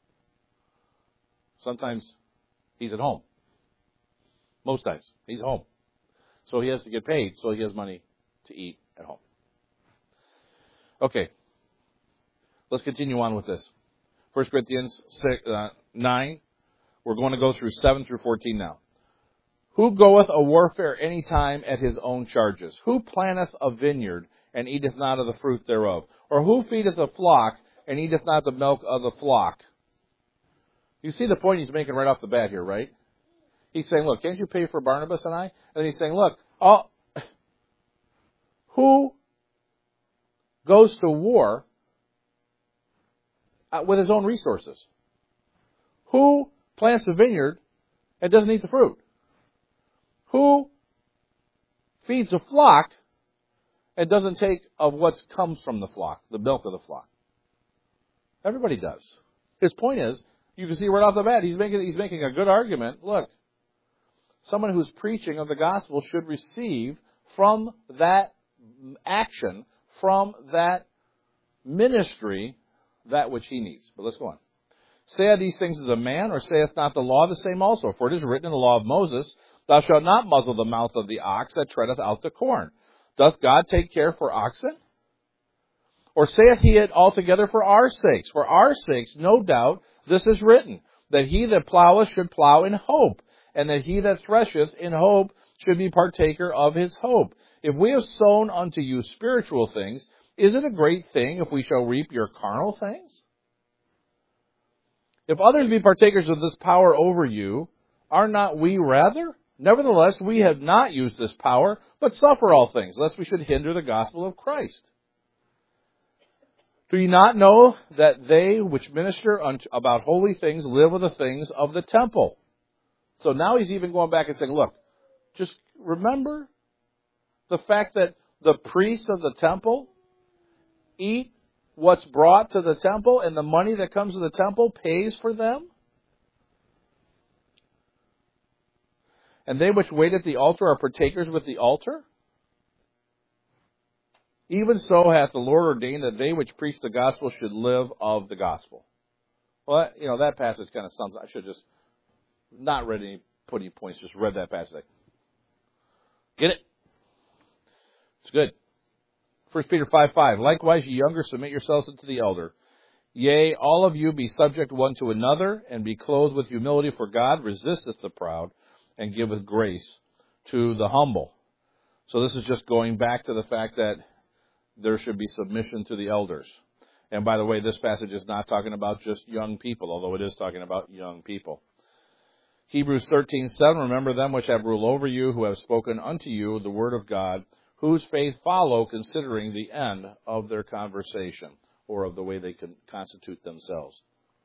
Sometimes he's at home. Most times he's home. So he has to get paid so he has money to eat at home. Okay. Let's continue on with this. 1 Corinthians 9. We're going to go through 7 through 14 now. Who goeth a warfare any time at his own charges? Who planteth a vineyard and eateth not of the fruit thereof? Or who feedeth a flock and eateth not the milk of the flock? You see the point he's making right off the bat here, right? He's saying, look, can't you pay for Barnabas and I? And he's saying, look, who goes to war with his own resources? Who plants a vineyard and doesn't eat the fruit? Who feeds a flock and doesn't take of what comes from the flock, the milk of the flock? Everybody does. His point is, you can see right off the bat, he's making a good argument. Look, someone who's preaching of the gospel should receive from that action, from that ministry, that which he needs. But let's go on. Say I these things as a man, or saith not the law the same also? For it is written in the law of Moses, thou shalt not muzzle the mouth of the ox that treadeth out the corn. Doth God take care for oxen? Or saith he it altogether for our sakes? For our sakes, no doubt, this is written, that he that ploweth should plow in hope, and that he that thresheth in hope should be partaker of his hope. If we have sown unto you spiritual things, is it a great thing if we shall reap your carnal things? If others be partakers of this power over you, are not we rather? Nevertheless, we have not used this power, but suffer all things, lest we should hinder the gospel of Christ. Do ye not know that they which minister about holy things live with the things of the temple? So now he's even going back and saying, look, just remember the fact that the priests of the temple eat what's brought to the temple, and the money that comes to the temple pays for them? And they which wait at the altar are partakers with the altar? Even so hath the Lord ordained that they which preach the gospel should live of the gospel. Well, that passage kind of sums. I should just not put any points, just read that passage. Get it? It's good. 1 Peter 5:5. Likewise, ye younger, submit yourselves unto the elder. Yea, all of you be subject one to another, and be clothed with humility, for God resisteth the proud, and giveth grace to the humble. So this is just going back to the fact that there should be submission to the elders. And by the way, this passage is not talking about just young people, although it is talking about young people. Hebrews 13:7, remember them which have rule over you, who have spoken unto you the word of God, whose faith follow, considering the end of their conversation, or of the way they can constitute themselves.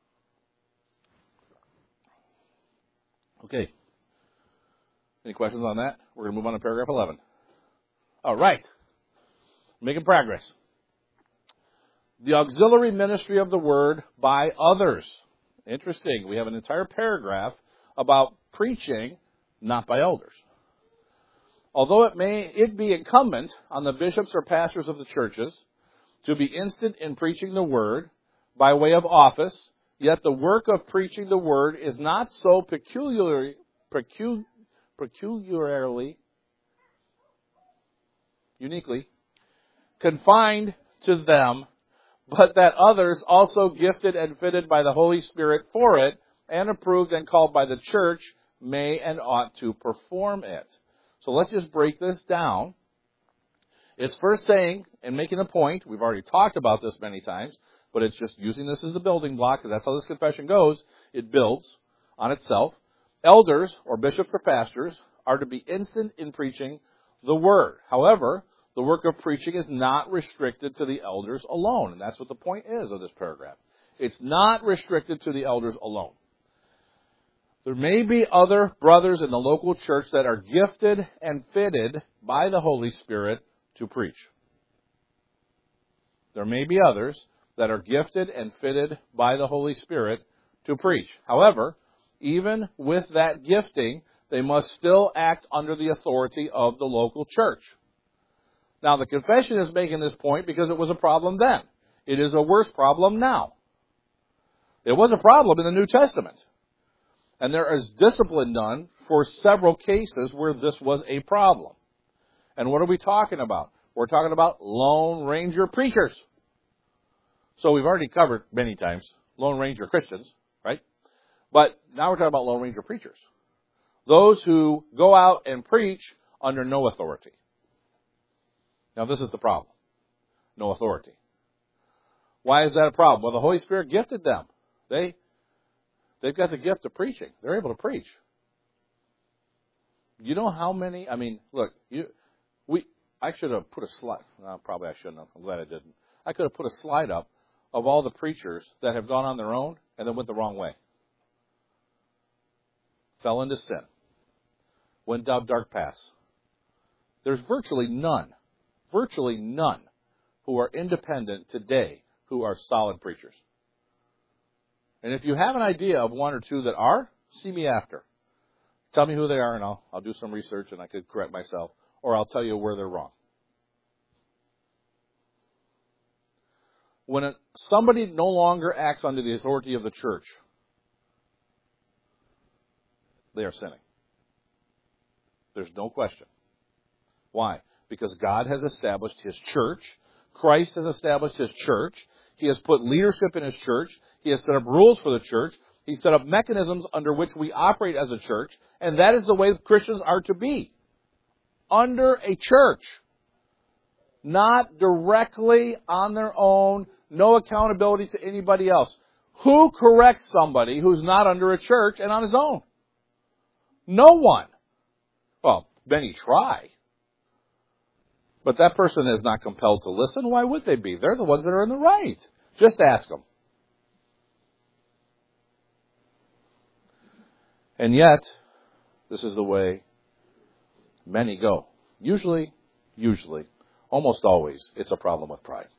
Okay. Any questions on that? We're going to move on to paragraph 11. All right. Making progress. The auxiliary ministry of the word by others. Interesting. We have an entire paragraph about preaching not by elders. Although it be incumbent on the bishops or pastors of the churches to be instant in preaching the word by way of office, yet the work of preaching the word is not so peculiarly uniquely confined to them, but that others also gifted and fitted by the Holy Spirit for it, and approved and called by the church, may and ought to perform it. So let's just break this down. It's first saying, and making a point, we've already talked about this many times, but it's just using this as the building block, because that's how this confession goes. It builds on itself. Elders, or bishops or pastors, are to be instant in preaching the word. However, the work of preaching is not restricted to the elders alone, and that's what the point is of this paragraph. It's not restricted to the elders alone. There may be other brothers in the local church that are gifted and fitted by the Holy Spirit to preach. There may be others that are gifted and fitted by the Holy Spirit to preach. However, even with that gifting, they must still act under the authority of the local church. Now, the confession is making this point because it was a problem then. It is a worse problem now. It was a problem in the New Testament. And there is discipline done for several cases where this was a problem. And what are we talking about? We're talking about Lone Ranger preachers. So we've already covered many times Lone Ranger Christians, right? But now we're talking about Lone Ranger preachers. Those who go out and preach under no authority. Now this is the problem. No authority. Why is that a problem? Well, the Holy Spirit gifted them. They've got the gift of preaching. They're able to preach. You know how many, look, I should have put a slide, no, probably I shouldn't have. I'm glad I didn't. I could have put a slide up of all the preachers that have gone on their own and then went the wrong way. Fell into sin. Went down dark paths. There's virtually none who are independent today who are solid preachers. And if you have an idea of one or two that are, see me after. Tell me who they are, and I'll do some research, and I could correct myself, or I'll tell you where they're wrong. When somebody no longer acts under the authority of the church, they are sinning. There's no question. Why? Because God has established His church. Christ has established His church. He has put leadership in His church. He has set up rules for the church. He set up mechanisms under which we operate as a church. And that is the way Christians are to be. under a church. Not directly on their own, no accountability to anybody else. Who corrects somebody who's not under a church and on his own? No one. Well, many try. But that person is not compelled to listen. Why would they be? They're the ones that are in the right. Just ask them. And yet, this is the way many go. Usually, almost always, it's a problem with pride.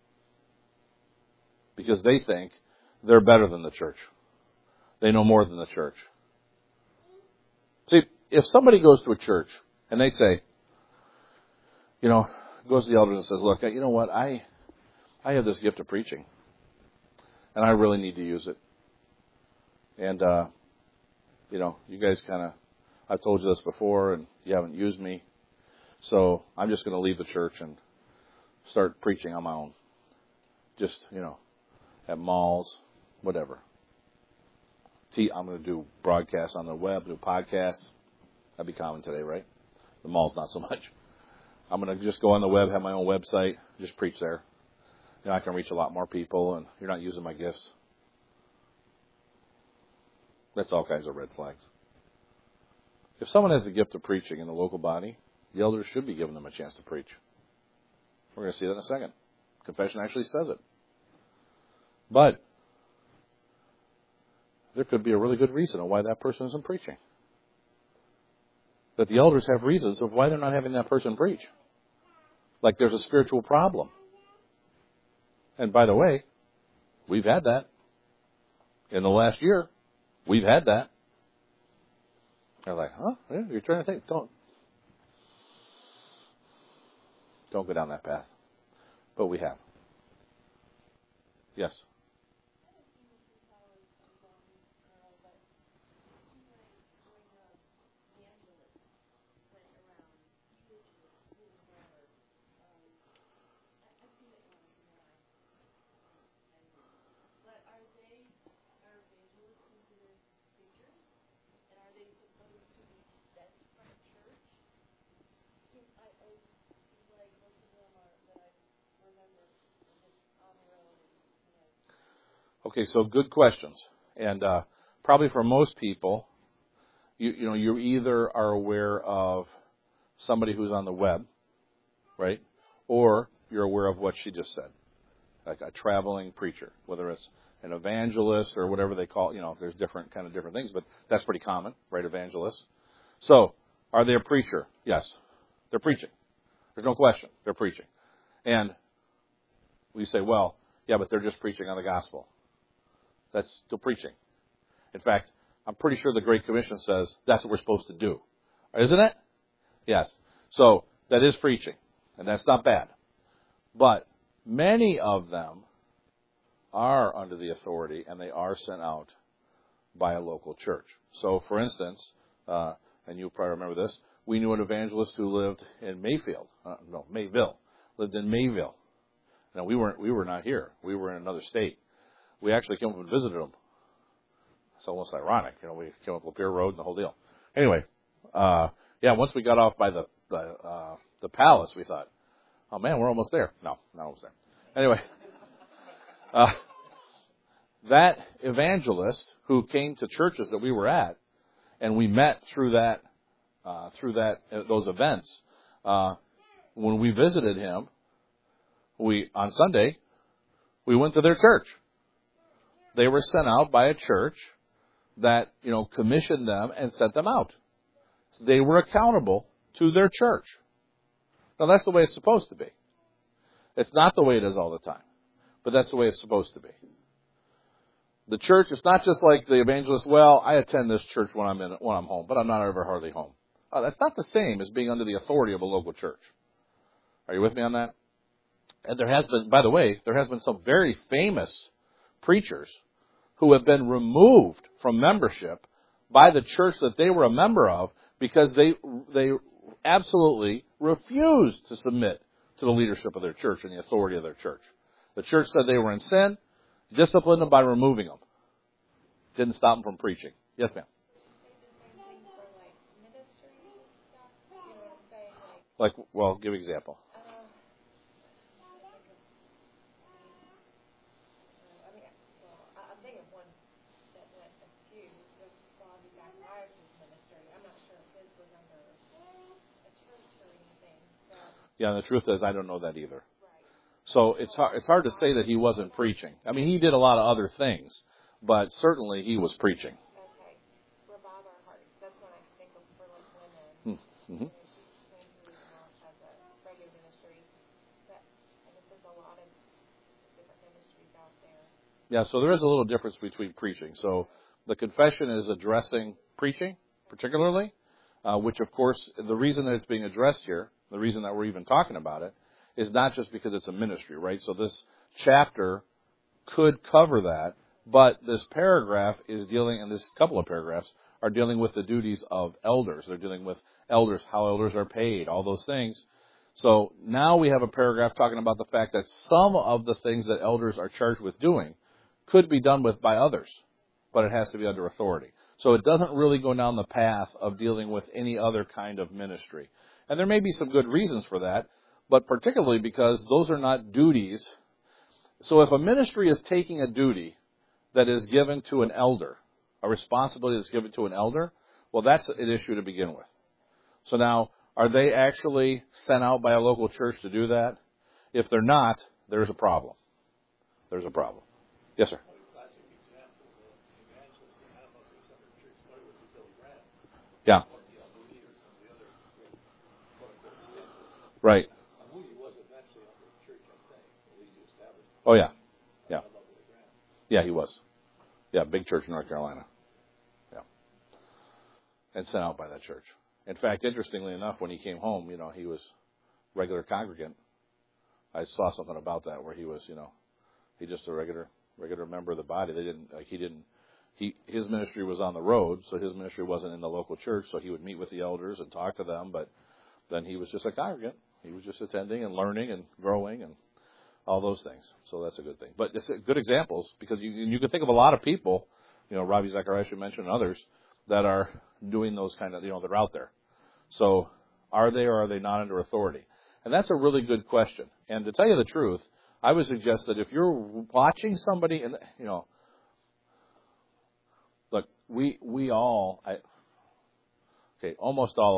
Because they think they're better than the church. They know more than the church. See, if somebody goes to a church and they say, goes to the elders and says, look, you know what, I have this gift of preaching. And I really need to use it. And, you guys I've told you this before and you haven't used me. So I'm just going to leave the church and start preaching on my own. Just, at malls, whatever. I'm going to do broadcasts on the web, do podcasts. That'd be common today, right? The malls, not so much. I'm going to just go on the web, have my own website, just preach there. I can reach a lot more people, and you're not using my gifts. That's all kinds of red flags. If someone has the gift of preaching in the local body, the elders should be giving them a chance to preach. We're going to see that in a second. Confession actually says it. But there could be a really good reason of why that person isn't preaching. That the elders have reasons of why they're not having that person preach. Like there's a spiritual problem. And by the way, we've had that. In the last year, we've had that. They're like, huh? You're trying to think? Don't go down that path. But we have. Yes. Okay, so good questions. And probably for most people, you either are aware of somebody who's on the web, right? Or you're aware of what she just said, like a traveling preacher, whether it's an evangelist or whatever they call it. There's different things, but that's pretty common, right? Evangelists. So, are they a preacher? Yes. They're preaching. There's no question. They're preaching. And we say, well, yeah, but they're just preaching on the gospel. That's still preaching. In fact, I'm pretty sure the Great Commission says that's what we're supposed to do. Isn't it? Yes. So, that is preaching. And that's not bad. But many of them are under the authority and they are sent out by a local church. So, for instance, and you'll probably remember this, we knew an evangelist who lived in Mayville. Lived in Mayville. Now, we were not here. We were in another state. We actually came up and visited them. It's almost ironic. We came up Lapeer Road and the whole deal. Anyway, once we got off by the palace, we thought, oh man, we're almost there. No, not almost there. Anyway, that evangelist who came to churches that we were at, and we met through those events, when we visited him, on Sunday, we went to their church. They were sent out by a church that, commissioned them and sent them out. So they were accountable to their church. Now, that's the way it's supposed to be. It's not the way it is all the time, but that's the way it's supposed to be. The church is not just like the evangelist, well, I attend this church when I'm home, but I'm not ever hardly home. That's not the same as being under the authority of a local church. Are you with me on that? And there has been some very famous preachers who have been removed from membership by the church that they were a member of because they absolutely refused to submit to the leadership of their church and the authority of their church. The church said they were in sin, disciplined them by removing them. Didn't stop them from preaching. Yes, ma'am. Like, well, give an example. I'm thinking of one that went a few was Bobby Zacharias' ministry. I'm not sure if his was under a church or anything. Yeah, the truth is, I don't know that either. Right. So it's hard to say that he wasn't preaching. I mean, he did a lot of other things, but certainly he was preaching. Okay. Revive Our Hearts. That's what I think of for like women. Mm-hmm. She came through as a radio ministry. But I guess there's a lot of different ministries out there. Yeah, so there is a little difference between preaching. So the confession is addressing preaching, particularly, which, of course, the reason that it's being addressed here, the reason that we're even talking about it, is not just because it's a ministry, right? So this chapter could cover that, but this paragraph is dealing, and this couple of paragraphs are dealing with the duties of elders. They're dealing with elders, how elders are paid, all those things. So now we have a paragraph talking about the fact that some of the things that elders are charged with doing could be done with by others, but it has to be under authority. So it doesn't really go down the path of dealing with any other kind of ministry. And there may be some good reasons for that, but particularly because those are not duties. So if a ministry is taking a duty that is given to an elder, a responsibility that's given to an elder, well, that's an issue to begin with. So now, are they actually sent out by a local church to do that? If they're not, there's a problem. There's a problem. Yes, sir. Yeah. Right. Oh, yeah. Yeah. Yeah, he was. Yeah, big church in North Carolina. Yeah. And sent out by that church. In fact, interestingly enough, when he came home, he was regular congregant. I saw something about that where he was, he just a regular member of the body. His ministry was on the road, so his ministry wasn't in the local church, so he would meet with the elders and talk to them, but then he was just a congregant. He was just attending and learning and growing and all those things. So that's a good thing. But it's good examples because you can think of a lot of people, Ravi Zacharias you mentioned and others that are doing those kind of, they're out there. So are they or are they not under authority? And that's a really good question. And to tell you the truth, I would suggest that if you're watching somebody and, look, almost all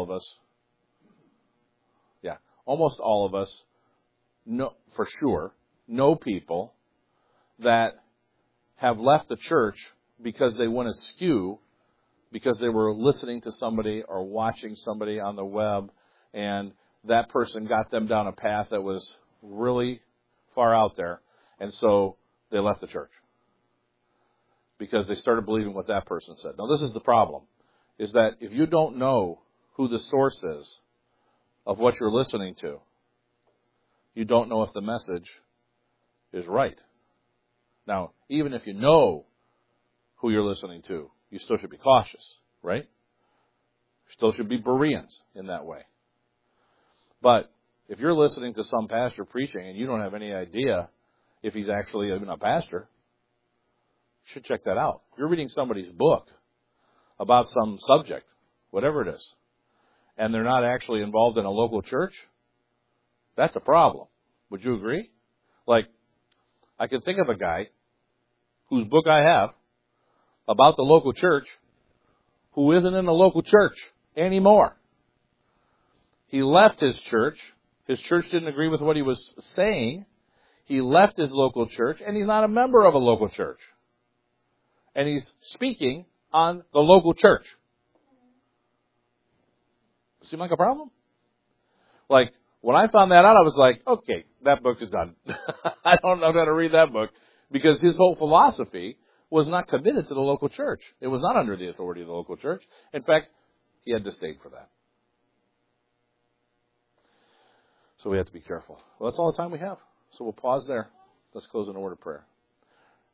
of us know, for sure, know people that have left the church because they went askew, because they were listening to somebody or watching somebody on the web, and that person got them down a path that was really far out there, and so they left the church because they started believing what that person said. Now, this is the problem, is that if you don't know who the source is of what you're listening to, you don't know if the message is right. Now, even if you know who you're listening to, you still should be cautious, right? You still should be Bereans in that way. But if you're listening to some pastor preaching and you don't have any idea if he's actually even a pastor, you should check that out. If you're reading somebody's book about some subject, whatever it is, and they're not actually involved in a local church, that's a problem. Would you agree? Like, I can think of a guy whose book I have about the local church who isn't in the local church anymore. He left his church. His church didn't agree with what he was saying. He left his local church, and he's not a member of a local church. And he's speaking on the local church. Seem like a problem? Like, when I found that out, I was like, okay, that book is done. I don't know how to read that book, because his whole philosophy was not committed to the local church. It was not under the authority of the local church. In fact, he had disdain for that. So we have to be careful. Well, that's all the time we have. So we'll pause there. Let's close in a word of prayer.